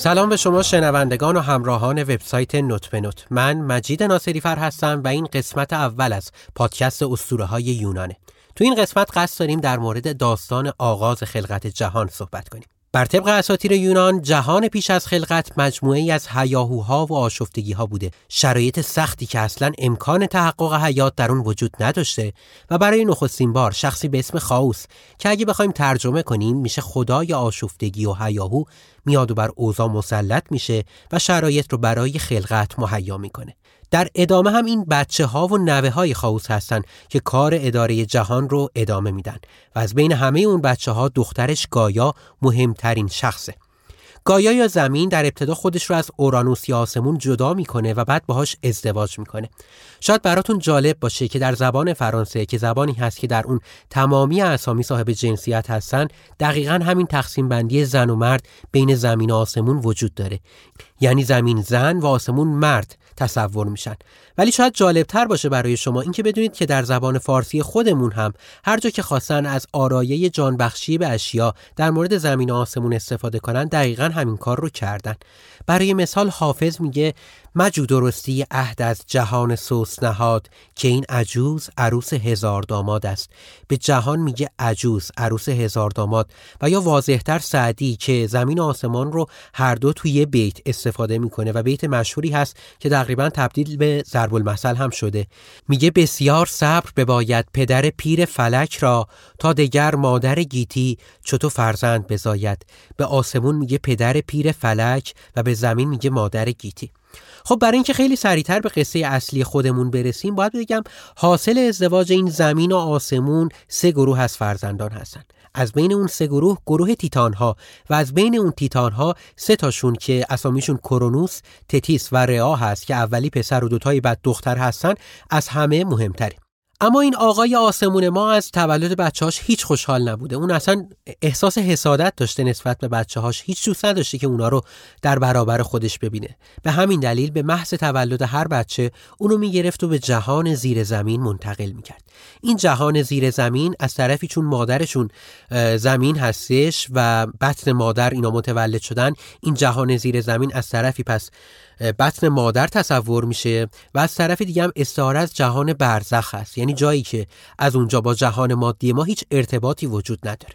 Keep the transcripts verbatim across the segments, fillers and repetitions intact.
سلام به شما شنوندگان و همراهان وبسایت نوت به نوت. من مجید ناصری فر هستم و این قسمت اول از پادکست اسطوره‌های یونانه. تو این قسمت قصد داریم در مورد داستان آغاز خلقت جهان صحبت کنیم. بر طبق اساطیر یونان، جهان پیش از خلقت مجموعه‌ای از هیاهوها و آشفتگی‌ها بوده، شرایط سختی که اصلاً امکان تحقق حیات در اون وجود نداشته و برای نخستین بار شخصی به اسم خائوس که اگه بخوایم ترجمه کنیم میشه خدای آشفتگی و هیاهو میاد و بر اوضاع مسلط میشه و شرایط رو برای خلقت مهیا میکنه. در ادامه هم این بچه ها و نوه های خائوس هستن که کار اداره جهان رو ادامه میدن و از بین همه اون بچه ها دخترش گایا مهمترین شخصه. گایا یا زمین در ابتدا خودش رو از اورانوس یا آسمون جدا میکنه و بعد باهاش ازدواج میکنه. شاید براتون جالب باشه که در زبان فرانسه که زبانی هست که در اون تمامی اسامی صاحب جنسیت هستن، دقیقاً همین تقسیم بندی زن و مرد بین زمین و آسمون وجود داره. یعنی زمین زن و آسمون مرد تصور میشن. ولی شاید جالبتر باشه برای شما این که بدونید که در زبان فارسی خودمون هم هر جا که خواستن از آرایه جانبخشی به اشیا در مورد زمین و آسمون استفاده کنن، دقیقاً همین کار رو کردن. برای مثال حافظ میگه مجو درستی عهد از جهان سوس نهاد، که این عجوز عروس هزار داماد است. به جهان میگه عجوز عروس هزار داماد. و یا واضح‌تر سعدی که زمین و آسمان رو هر دو توی بیت استفاده میکنه و بیت مشهوری هست که تقریبا تبدیل به ضرب المثل هم شده. میگه بسیار صبر بباید پدر پیر فلک را، تا دگر مادر گیتی چطور فرزند بزاید. به آسمون میگه پدر پیر فلک و به زمین میگه مادر گیتی. خب برای اینکه خیلی سریعتر به قصه اصلی خودمون برسیم، باید بگم حاصل ازدواج این زمین و آسمون سه گروه از فرزندان هستن. از بین اون سه گروه گروه تیتان ها و از بین اون تیتان ها سه تاشون که اسامیشون کرونوس، تتیس و رئا هست که اولی پسر و دوتایی بعد دختر هستن، از همه مهمتره. اما این آقای آسمون ما از تولد بچه‌هاش هیچ خوشحال نبوده. اون اصلا احساس حسادت داشته نسبت به بچه‌هاش، هیچ دوست نداشته که اونا رو در برابر خودش ببینه. به همین دلیل به محض تولد هر بچه اونو میگرفت و به جهان زیر زمین منتقل میکرد. این جهان زیر زمین از طرفی چون مادرشون زمین هستش و بطن مادر اینا متولد شدن، این جهان زیر زمین از طرفی پس بطن مادر تصور میشه و از طرف دیگه هم استعاره از جهان برزخ هست، یعنی جایی که از اونجا با جهان مادی ما هیچ ارتباطی وجود نداره.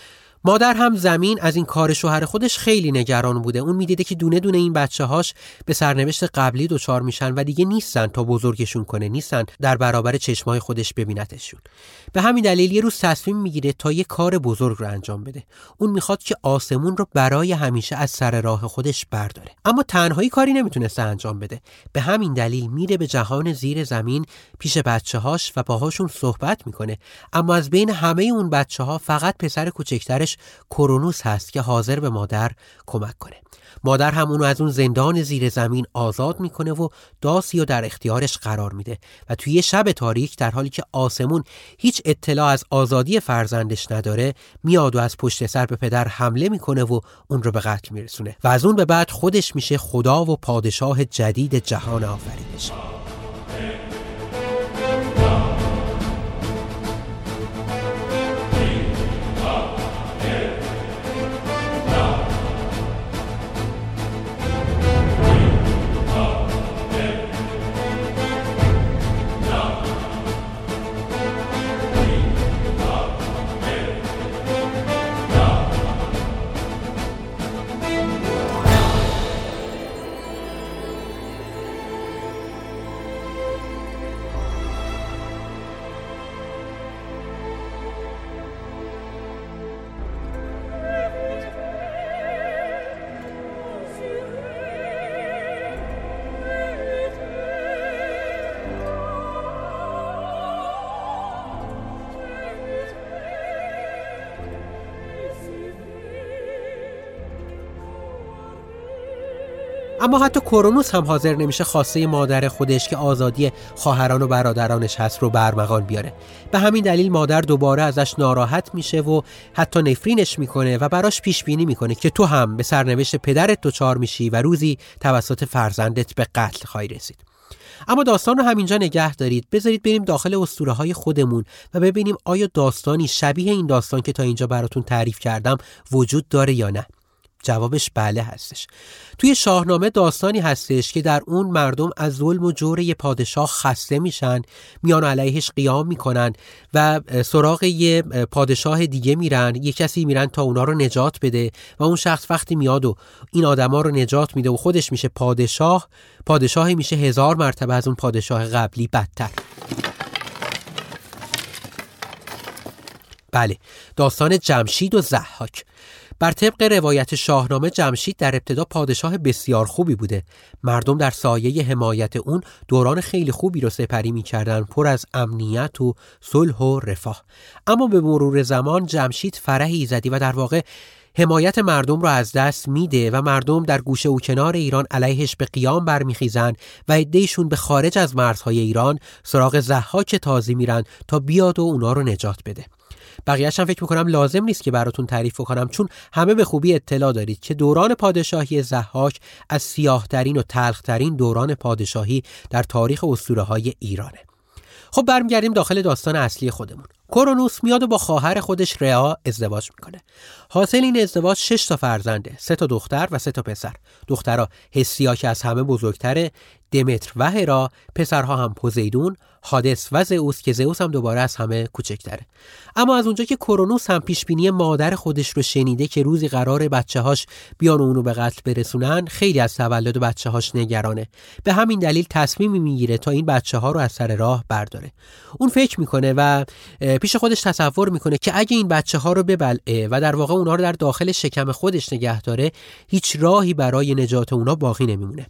مادر هم زمین از این کار شوهر خودش خیلی نگران بوده. اون میدیده که دونه دونه این بچه‌هاش به سرنوشت قبلی دچار میشن و دیگه نیستن تا بزرگشون کنه، نیستن در برابر چشمای خودش ببینتشون. به همین دلیل یه روز تصمیم میگیره تا یه کار بزرگ رو انجام بده. اون میخواد که آسمون رو برای همیشه از سر راه خودش برداره. اما تنهایی کاری نمیتونسته انجام بده. به همین دلیل میره به جهان زیر زمین پیش بچه‌هاش و باهاشون صحبت میکنه. اما از بین همه اون بچه‌ها فقط پسر کوچکترش کرونوس هست که حاضر به مادر کمک کنه. مادر هم اونو از اون زندان زیر زمین آزاد میکنه و داسی رو در اختیارش قرار میده و توی یه شب تاریک در حالی که آسمون هیچ اطلاع از آزادی فرزندش نداره، میاد و از پشت سر به پدر حمله میکنه و اون رو به قتل میرسونه و از اون به بعد خودش میشه خدا و پادشاه جدید جهان آفرینش. اما حتی کرونوس هم حاضر نمیشه خواسته مادر خودش که آزادی خواهران و برادرانش هست رو برمغان بیاره. به همین دلیل مادر دوباره ازش ناراحت میشه و حتی نفرینش میکنه و براش پیش بینی میکنه که تو هم به سرنوشت پدرت دچار میشی و روزی توسط فرزندت به قتل خواهی رسید. اما داستان رو همینجا نگه دارید، بذارید بریم داخل اسطوره‌های خودمون و ببینیم آیا داستانی شبیه این داستان که تا اینجا براتون تعریف کردم وجود داره یا نه. جوابش بله هستش. توی شاهنامه داستانی هستش که در اون مردم از ظلم و جور یه پادشاه خسته میشن، میان علیهش قیام میکنن و سراغ یه پادشاه دیگه میرن، یه کسی میرن تا اونا رو نجات بده و اون شخص وقتی میاد و این آدما رو نجات میده و خودش میشه پادشاه، پادشاهی میشه هزار مرتبه از اون پادشاه قبلی بدتر. بله، داستان جمشید و ضحاک. بر طبق روایت شاهنامه جمشید در ابتدا پادشاه بسیار خوبی بوده. مردم در سایه حمایت اون دوران خیلی خوبی رو سپری می‌کردن، پر از امنیت و صلح و رفاه. اما به مرور زمان جمشید فرح ایزدی و در واقع حمایت مردم رو از دست میده و مردم در گوشه و کنار ایران علیهش به قیام برمیخیزن و عده‌شون به خارج از مرزهای ایران سراغ ضحاک تازی میرن تا بیاد و اونا رو نجات بده. بقیه‌اش هم فکر میکنم لازم نیست که براتون تعریف کنم، چون همه به خوبی اطلاع دارید که دوران پادشاهی ضحاک از سیاه‌ترین و تلخ‌ترین دوران پادشاهی در تاریخ اسطوره‌های ایرانه. خب برمیگردیم داخل داستان اصلی خودمون. کرونوس میاد و با خواهر خودش رعا ازدواج میکنه. حاصل این ازدواج شش تا فرزنده، سه تا دختر و سه تا پسر. دخترها هستیا که از همه بزرگتره، دمتر و هرا، پسرها هم پوزیدون، هادس و زئوس که زئوس هم دوباره از همه کوچکتره. اما از اونجا که کرونوس هم پیشبینی مادر خودش رو شنیده که روزی قراره بچه‌هاش بیان و اونو به قتل برسونن، خیلی از تولد بچه‌هاش نگرانه. به همین دلیل تصمیمی میگیره تا این بچه‌ها رو از سر راه برداره. اون فکر میکنه و پیش خودش تصور میکنه که اگه این بچه‌ها رو ببلعه و در واقع اونها رو در داخل شکم خودش نگه داره، هیچ راهی برای نجات اونها باقی نمیمونه.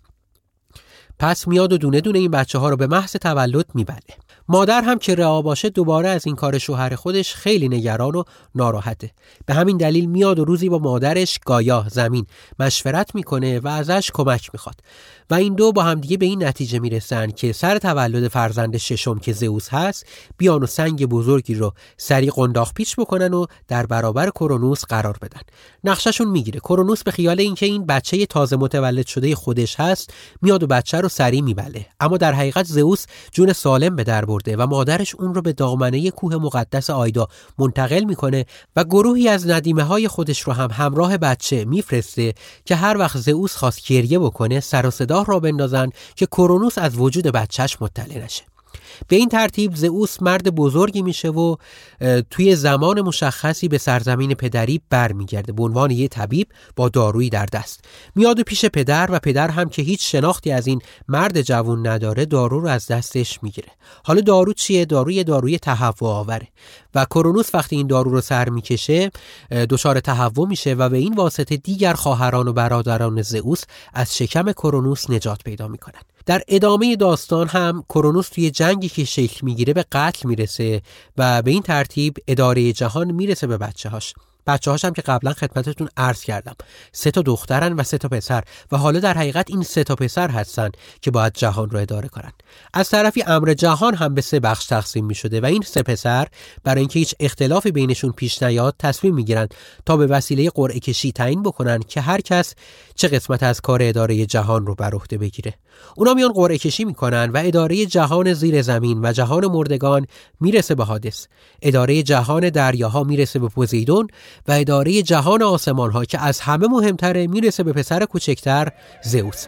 پس میاد و دونه دونه این بچه ها رو به محض تولد میبله. مادر هم که رعا باشه دوباره از این کار شوهر خودش خیلی نگران و ناراحته. به همین دلیل میاد و روزی با مادرش گایا زمین مشورت میکنه و ازش کمک میخواد و این دو با هم دیگه به این نتیجه میرسن که سر تولد فرزند ششم که زئوس هست بیان و سنگ بزرگی رو سری قنداق پیچ بکنن و در برابر کرونوس قرار بدن. نقشه‌شون میگیره. کرونوس به خیال اینکه این بچه تازه متولد شده خودش هست میاد و بچه رو سری میبله، اما در حقیقت زئوس جون سالم به در برده و مادرش اون رو به دامنه کوه مقدس آیدا منتقل میکنه و گروهی از ندیمه های خودش رو هم همراه بچه میفرسته که هر وقت زئوس خواست گریه بکنه سر و صدا را بندازن که کرونوس از وجود بچهش مطلع نشه. به این ترتیب زئوس مرد بزرگی میشه و توی زمان مشخصی به سرزمین پدری برمیگرده به عنوان یه طبیب با دارویی در دست. میاد و پیش پدر و پدر هم که هیچ شناختی از این مرد جوان نداره دارو رو از دستش میگیره. حالا دارو چیه؟ داروی داروی تهوع آوره و کرونوس وقتی این دارو رو سر میکشه دچار تهوع میشه و به این واسطه دیگر خواهران و برادران زئوس از شکم کرونوس نجات پیدا میکنن. در ادامه داستان هم کرونوس توی جنگی که شکل میگیره به قتل میرسه و به این ترتیب اداره جهان میرسه به بچه هاش. بچه هاش هم که قبلا خدمتتون عرض کردم سه تا دخترن و سه تا پسر و حالا در حقیقت این سه تا پسر هستن که باید جهان رو اداره کنن. از طرفی امر جهان هم به سه بخش تقسیم می شده و این سه پسر برای اینکه هیچ اختلافی بینشون پیش نیاد تصمیم می گیرن تا به وسیله قرعه کشی تعیین بکنن که هر کس چه قسمت از کار اداره جهان رو بر عهده بگیره. اونا میان قرعه کشی میکنن و اداره جهان زیر زمین و جهان مردگان میرسه به هادس، اداره جهان دریاها میرسه به پوزیدون و اداره جهان آسمان ها که از همه مهمتره میرسه به پسر کوچکتر زئوس.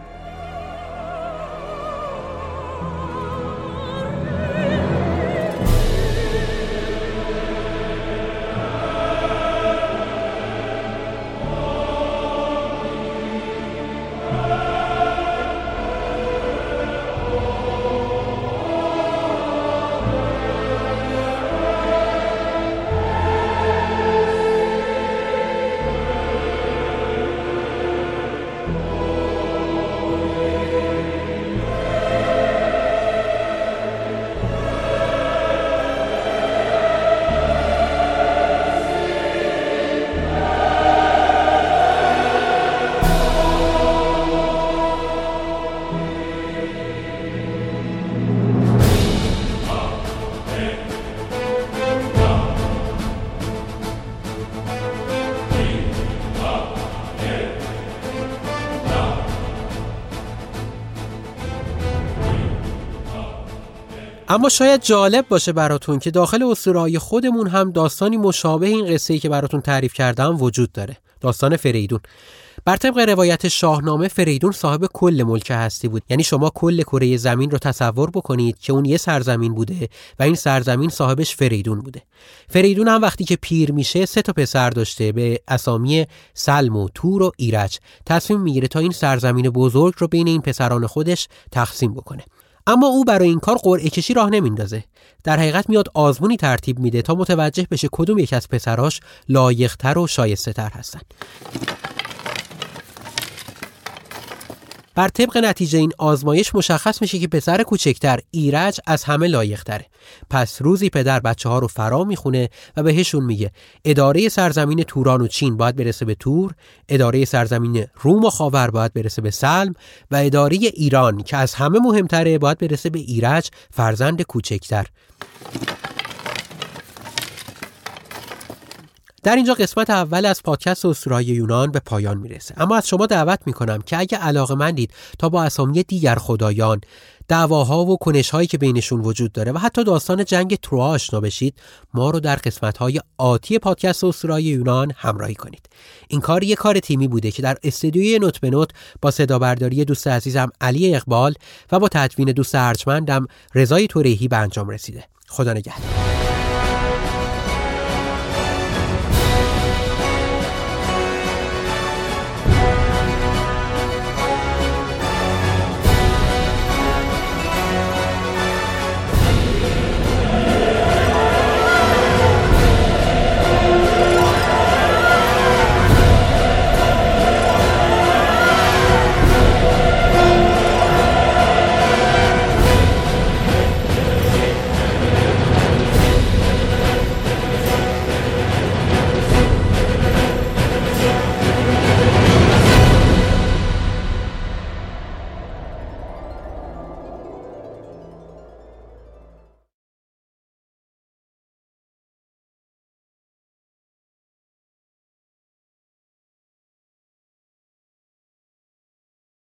اما شاید جالب باشه براتون که داخل اسطوره‌های خودمون هم داستانی مشابه این قصه‌ای که براتون تعریف کردم وجود داره. داستان فریدون. بر طبق روایت شاهنامه فریدون صاحب کل ملک هستی بود. یعنی شما کل کره زمین رو تصور بکنید که اون یه سرزمین بوده و این سرزمین صاحبش فریدون بوده. فریدون هم وقتی که پیر میشه سه تا پسر داشته به اسامی سلم و تور و ایرج. تصمیم میگیره تا این سرزمین بزرگ رو بین این پسران خودش تقسیم بکنه. اما او برای این کار قرعه کشی راه نمیندازه. در حقیقت میاد آزمونی ترتیب میده تا متوجه بشه کدوم یک از پسراش لایق‌تر و شایسته‌تر هستن. بر طبق نتیجه این آزمایش مشخص میشه که پسر کوچکتر ایرج از همه لایق‌تره. پس روزی پدر بچه ها رو فرا میخونه و بهشون میگه اداره سرزمین توران و چین باید برسه به تور، اداره سرزمین روم و خاور باید برسه به سلم و اداره ایران که از همه مهمتره باید برسه به ایرج فرزند کوچکتر. در اینجا قسمت اول از پادکست اسطوره‌های یونان به پایان میرسه. اما از شما دعوت میکنم که اگه علاقه‌مندید تا با اسامی دیگر خدایان، دعواها و کنش‌هایی که بینشون وجود داره و حتی داستان جنگ تروآ آشنا بشید، ما رو در قسمت‌های آتی پادکست اسطوره‌های یونان همراهی کنید. این کار یک کار تیمی بوده که در استودیوی نوت به نوت با صدابرداری دوست عزیزم علی اقبال و با تدوین دوست ارجمندم رضای توریحی به انجام رسیده. خدا نگهدار.